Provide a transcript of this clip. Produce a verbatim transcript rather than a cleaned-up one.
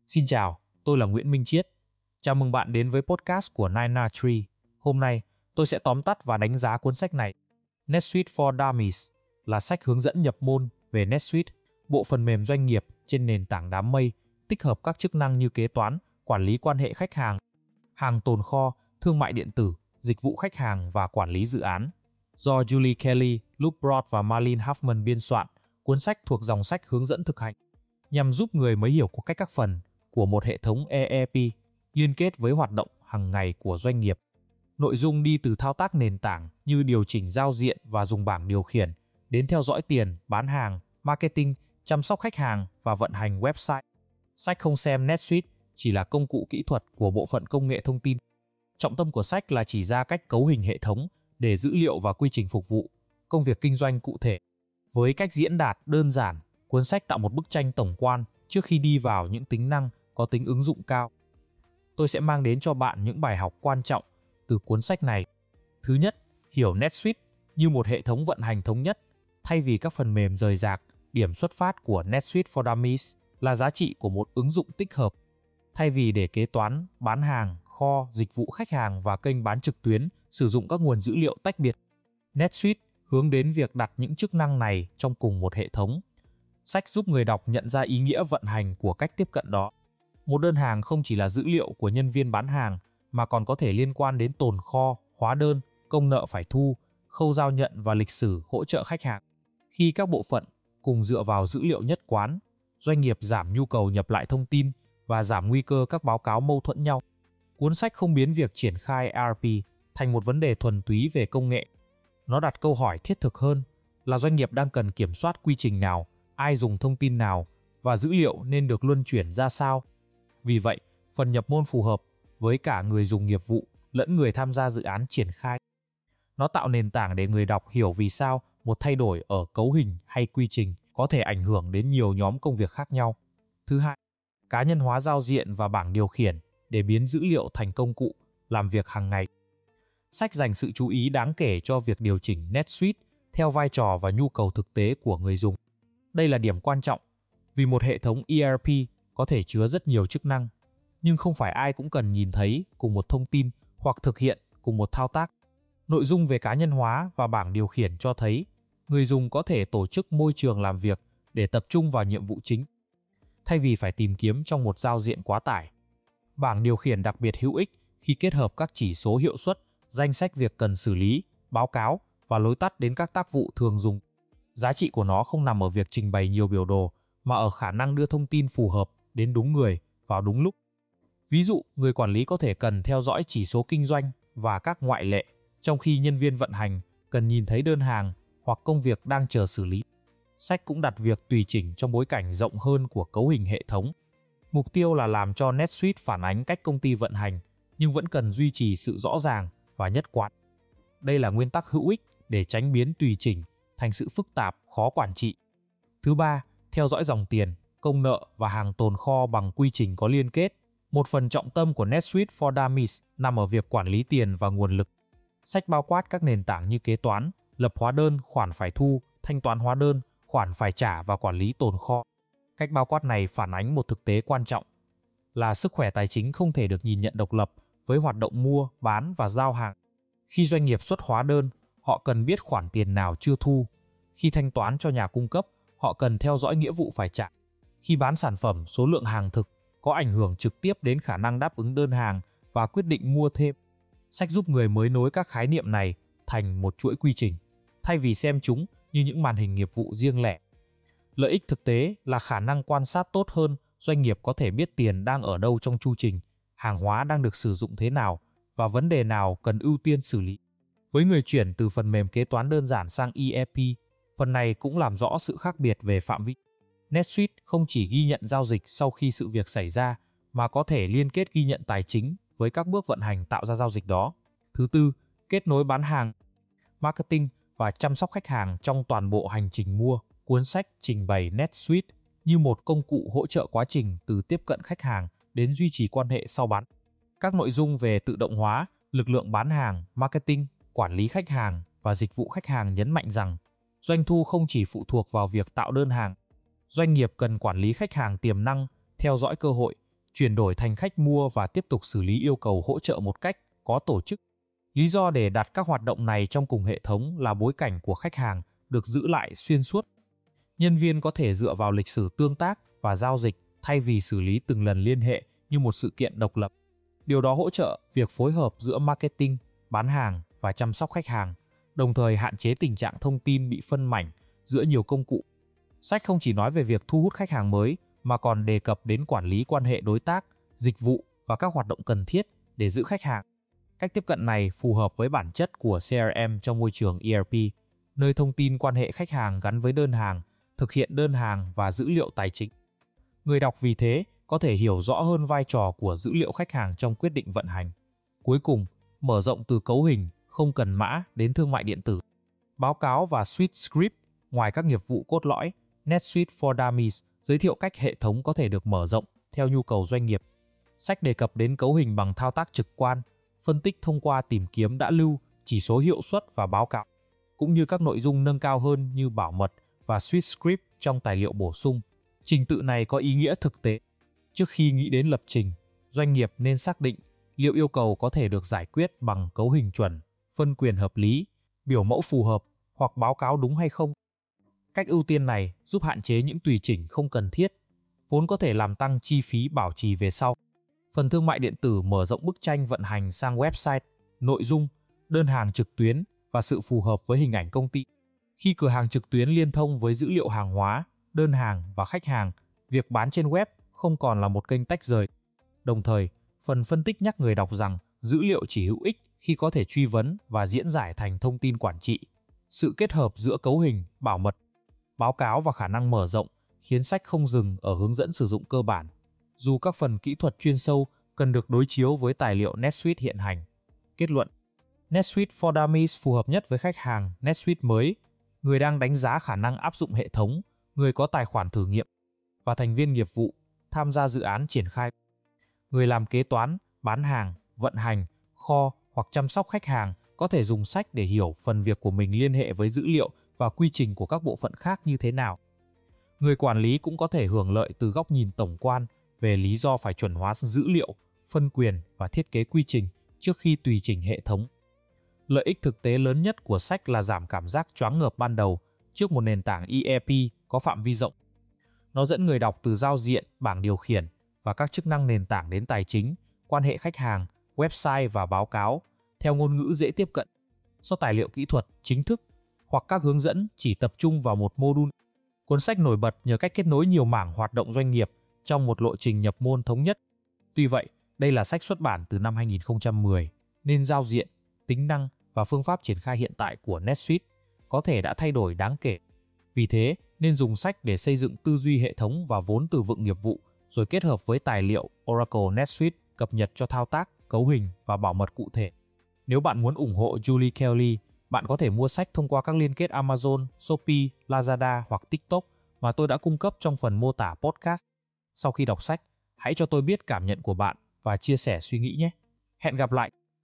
Xin chào, tôi là Nguyễn Minh Chiết. Chào mừng bạn đến với podcast của nine R Tree. Hôm nay, tôi sẽ tóm tắt và đánh giá cuốn sách này. NetSuite for Dummies là sách hướng dẫn nhập môn về NetSuite, bộ phần mềm doanh nghiệp trên nền tảng đám mây, tích hợp các chức năng như kế toán, quản lý quan hệ khách hàng, hàng tồn kho, thương mại điện tử, dịch vụ khách hàng và quản lý dự án. Do Julie Kelly, Luke Broad và Marlene Huffman biên soạn, cuốn sách thuộc dòng sách hướng dẫn thực hành, nhằm giúp người mới hiểu của cách các phần của một hệ thống E R P liên kết với hoạt động hàng ngày của doanh nghiệp. Nội dung đi từ thao tác nền tảng như điều chỉnh giao diện và dùng bảng điều khiển, đến theo dõi tiền, bán hàng, marketing, chăm sóc khách hàng và vận hành website. Sách không xem NetSuite chỉ là công cụ kỹ thuật của bộ phận công nghệ thông tin. Trọng tâm của sách là chỉ ra cách cấu hình hệ thống để dữ liệu và quy trình phục vụ công việc kinh doanh cụ thể. Với cách diễn đạt đơn giản, cuốn sách tạo một bức tranh tổng quan trước khi đi vào những tính năng có tính ứng dụng cao. Tôi sẽ mang đến cho bạn những bài học quan trọng từ cuốn sách này. Thứ nhất, hiểu NetSuite như một hệ thống vận hành thống nhất, thay vì các phần mềm rời rạc. Điểm xuất phát của NetSuite for Dummies là giá trị của một ứng dụng tích hợp. Thay vì để kế toán, bán hàng, kho, dịch vụ khách hàng và kênh bán trực tuyến sử dụng các nguồn dữ liệu tách biệt, NetSuite hướng đến việc đặt những chức năng này trong cùng một hệ thống. Sách giúp người đọc nhận ra ý nghĩa vận hành của cách tiếp cận đó. Một đơn hàng không chỉ là dữ liệu của nhân viên bán hàng, mà còn có thể liên quan đến tồn kho, hóa đơn, công nợ phải thu, khâu giao nhận và lịch sử hỗ trợ khách hàng. Khi các bộ phận cùng dựa vào dữ liệu nhất quán, doanh nghiệp giảm nhu cầu nhập lại thông tin và giảm nguy cơ các báo cáo mâu thuẫn nhau. Cuốn sách không biến việc triển khai E R P thành một vấn đề thuần túy về công nghệ. Nó đặt câu hỏi thiết thực hơn là doanh nghiệp đang cần kiểm soát quy trình nào, ai dùng thông tin nào và dữ liệu nên được luân chuyển ra sao. Vì vậy, phần nhập môn phù hợp với cả người dùng nghiệp vụ lẫn người tham gia dự án triển khai. Nó tạo nền tảng để người đọc hiểu vì sao một thay đổi ở cấu hình hay quy trình có thể ảnh hưởng đến nhiều nhóm công việc khác nhau. Thứ hai, cá nhân hóa giao diện và bảng điều khiển để biến dữ liệu thành công cụ làm việc hàng ngày. Sách dành sự chú ý đáng kể cho việc điều chỉnh NetSuite theo vai trò và nhu cầu thực tế của người dùng. Đây là điểm quan trọng, vì một hệ thống E R P có thể chứa rất nhiều chức năng, nhưng không phải ai cũng cần nhìn thấy cùng một thông tin hoặc thực hiện cùng một thao tác. Nội dung về cá nhân hóa và bảng điều khiển cho thấy người dùng có thể tổ chức môi trường làm việc để tập trung vào nhiệm vụ chính, thay vì phải tìm kiếm trong một giao diện quá tải. Bảng điều khiển đặc biệt hữu ích khi kết hợp các chỉ số hiệu suất, danh sách việc cần xử lý, báo cáo và lối tắt đến các tác vụ thường dùng. Giá trị của nó không nằm ở việc trình bày nhiều biểu đồ, mà ở khả năng đưa thông tin phù hợp đến đúng người vào đúng lúc. Ví dụ, người quản lý có thể cần theo dõi chỉ số kinh doanh và các ngoại lệ, trong khi nhân viên vận hành cần nhìn thấy đơn hàng hoặc công việc đang chờ xử lý. Sách cũng đặt việc tùy chỉnh trong bối cảnh rộng hơn của cấu hình hệ thống. Mục tiêu là làm cho NetSuite phản ánh cách công ty vận hành, nhưng vẫn cần duy trì sự rõ ràng và nhất quán. Đây là nguyên tắc hữu ích để tránh biến tùy chỉnh thành sự phức tạp, khó quản trị. Thứ ba, theo dõi dòng tiền, công nợ và hàng tồn kho bằng quy trình có liên kết. Một phần trọng tâm của NetSuite for Dummies nằm ở việc quản lý tiền và nguồn lực. Sách bao quát các nền tảng như kế toán, lập hóa đơn, khoản phải thu, thanh toán hóa đơn, khoản phải trả và quản lý tồn kho. Cách bao quát này phản ánh một thực tế quan trọng là sức khỏe tài chính không thể được nhìn nhận độc lập với hoạt động mua, bán và giao hàng. Khi doanh nghiệp xuất hóa đơn, họ cần biết khoản tiền nào chưa thu. Khi thanh toán cho nhà cung cấp, họ cần theo dõi nghĩa vụ phải trả. Khi bán sản phẩm, số lượng hàng thực có ảnh hưởng trực tiếp đến khả năng đáp ứng đơn hàng và quyết định mua thêm. Sách giúp người mới nối các khái niệm này thành một chuỗi quy trình, thay vì xem chúng như những màn hình nghiệp vụ riêng lẻ. Lợi ích thực tế là khả năng quan sát tốt hơn, doanh nghiệp có thể biết tiền đang ở đâu trong chu trình, hàng hóa đang được sử dụng thế nào và vấn đề nào cần ưu tiên xử lý. Với người chuyển từ phần mềm kế toán đơn giản sang E R P, phần này cũng làm rõ sự khác biệt về phạm vi. NetSuite không chỉ ghi nhận giao dịch sau khi sự việc xảy ra, mà có thể liên kết ghi nhận tài chính với các bước vận hành tạo ra giao dịch đó. Thứ tư, kết nối bán hàng, marketing và chăm sóc khách hàng trong toàn bộ hành trình mua. Cuốn sách trình bày NetSuite như một công cụ hỗ trợ quá trình từ tiếp cận khách hàng đến duy trì quan hệ sau bán. Các nội dung về tự động hóa, lực lượng bán hàng, marketing, quản lý khách hàng và dịch vụ khách hàng nhấn mạnh rằng doanh thu không chỉ phụ thuộc vào việc tạo đơn hàng. Doanh nghiệp cần quản lý khách hàng tiềm năng, theo dõi cơ hội chuyển đổi thành khách mua và tiếp tục xử lý yêu cầu hỗ trợ một cách có tổ chức. Lý do để đặt các hoạt động này trong cùng hệ thống là bối cảnh của khách hàng được giữ lại xuyên suốt. Nhân viên có thể dựa vào lịch sử tương tác và giao dịch thay vì xử lý từng lần liên hệ như một sự kiện độc lập. Điều đó hỗ trợ việc phối hợp giữa marketing, bán hàng và chăm sóc khách hàng, đồng thời hạn chế tình trạng thông tin bị phân mảnh giữa nhiều công cụ. Sách không chỉ nói về việc thu hút khách hàng mới mà còn đề cập đến quản lý quan hệ đối tác, dịch vụ và các hoạt động cần thiết để giữ khách hàng. Cách tiếp cận này phù hợp với bản chất của xê rờ em trong môi trường e rờ pê, nơi thông tin quan hệ khách hàng gắn với đơn hàng, thực hiện đơn hàng và dữ liệu tài chính. Người đọc vì thế có thể hiểu rõ hơn vai trò của dữ liệu khách hàng trong quyết định vận hành. Cuối cùng, mở rộng từ cấu hình không cần mã đến thương mại điện tử. Báo cáo và Suite Script, ngoài các nghiệp vụ cốt lõi, NetSuite for Dummies giới thiệu cách hệ thống có thể được mở rộng theo nhu cầu doanh nghiệp. Sách đề cập đến cấu hình bằng thao tác trực quan, phân tích thông qua tìm kiếm đã lưu, chỉ số hiệu suất và báo cáo, cũng như các nội dung nâng cao hơn như bảo mật và Suite Script trong tài liệu bổ sung. Trình tự này có ý nghĩa thực tế. Trước khi nghĩ đến lập trình, doanh nghiệp nên xác định liệu yêu cầu có thể được giải quyết bằng cấu hình chuẩn, phân quyền hợp lý, biểu mẫu phù hợp hoặc báo cáo đúng hay không. Cách ưu tiên này giúp hạn chế những tùy chỉnh không cần thiết, vốn có thể làm tăng chi phí bảo trì về sau. Phần thương mại điện tử mở rộng bức tranh vận hành sang website, nội dung, đơn hàng trực tuyến và sự phù hợp với hình ảnh công ty. Khi cửa hàng trực tuyến liên thông với dữ liệu hàng hóa, đơn hàng và khách hàng, việc bán trên web không còn là một kênh tách rời. Đồng thời, phần phân tích nhắc người đọc rằng dữ liệu chỉ hữu ích khi có thể truy vấn và diễn giải thành thông tin quản trị. Sự kết hợp giữa cấu hình, bảo mật, báo cáo và khả năng mở rộng khiến sách không dừng ở hướng dẫn sử dụng cơ bản, dù các phần kỹ thuật chuyên sâu cần được đối chiếu với tài liệu NetSuite hiện hành. Kết luận: NetSuite for Dummies phù hợp nhất với khách hàng NetSuite mới, người đang đánh giá khả năng áp dụng hệ thống, người có tài khoản thử nghiệm, và thành viên nghiệp vụ tham gia dự án triển khai. Người làm kế toán, bán hàng, vận hành, kho hoặc chăm sóc khách hàng có thể dùng sách để hiểu phần việc của mình liên hệ với dữ liệu và quy trình của các bộ phận khác như thế nào. Người quản lý cũng có thể hưởng lợi từ góc nhìn tổng quan về lý do phải chuẩn hóa dữ liệu, phân quyền và thiết kế quy trình trước khi tùy chỉnh hệ thống. Lợi ích thực tế lớn nhất của sách là giảm cảm giác choáng ngợp ban đầu trước một nền tảng e rờ pê có phạm vi rộng. Nó dẫn người đọc từ giao diện, bảng điều khiển và các chức năng nền tảng đến tài chính, quan hệ khách hàng, website và báo cáo, theo ngôn ngữ dễ tiếp cận. Do tài liệu kỹ thuật chính thức hoặc các hướng dẫn chỉ tập trung vào một module. Cuốn sách nổi bật nhờ cách kết nối nhiều mảng hoạt động doanh nghiệp trong một lộ trình nhập môn thống nhất. Tuy vậy, đây là sách xuất bản từ năm hai nghìn không trăm mười, nên giao diện, tính năng và phương pháp triển khai hiện tại của NetSuite có thể đã thay đổi đáng kể. Vì thế, nên dùng sách để xây dựng tư duy hệ thống và vốn từ vựng nghiệp vụ, rồi kết hợp với tài liệu Oracle NetSuite cập nhật cho thao tác, cấu hình và bảo mật cụ thể. Nếu bạn muốn ủng hộ Julie Kelly, bạn có thể mua sách thông qua các liên kết Amazon, Shopee, Lazada hoặc TikTok mà tôi đã cung cấp trong phần mô tả podcast. Sau khi đọc sách, hãy cho tôi biết cảm nhận của bạn và chia sẻ suy nghĩ nhé. Hẹn gặp lại!